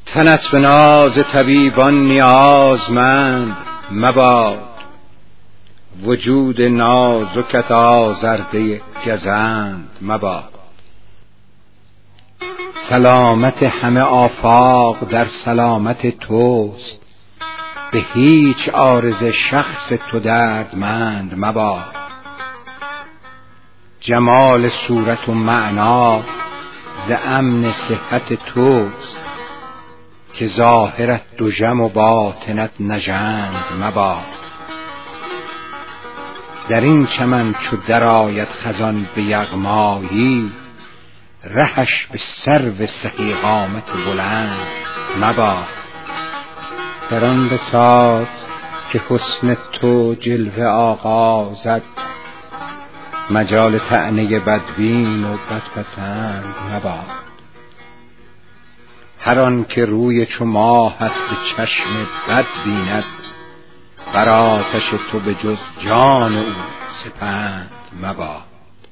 تنت به ناز طبیبان نیازمند مباد، وجود نازکت آزرده گزند مباد. سلامت همه آفاق در سلامت توست، به هیچ عارض شخص تو دردمند مباد. جمال صورت و معنا ز امن صحت توست، که ظاهرت دژم و باطنت نژند مباد. در این چمن چو درآید خزان به یغمایی، رهش به سرو سهی قامت بلند مباد. در آن بساط که حسن تو جلوه آغازد، مجال طعنه بدبین و بدپسند مباد. هر آن که روی چو ماهت به چشم بد بیند، بر آتش تو به جز جان او سپند مباد.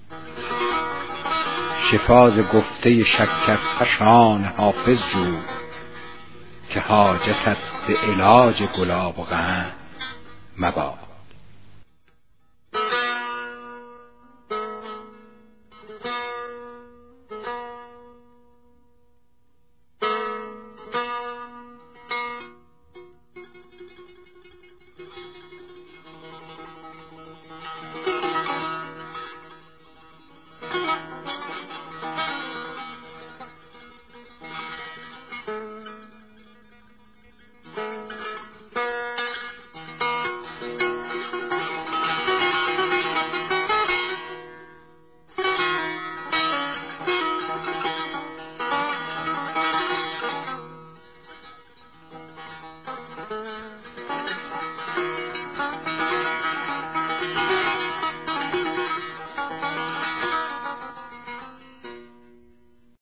شفا ز گفته شکرفشان حافظ جو، که حاجتت به علاج گلاب و قند مباد.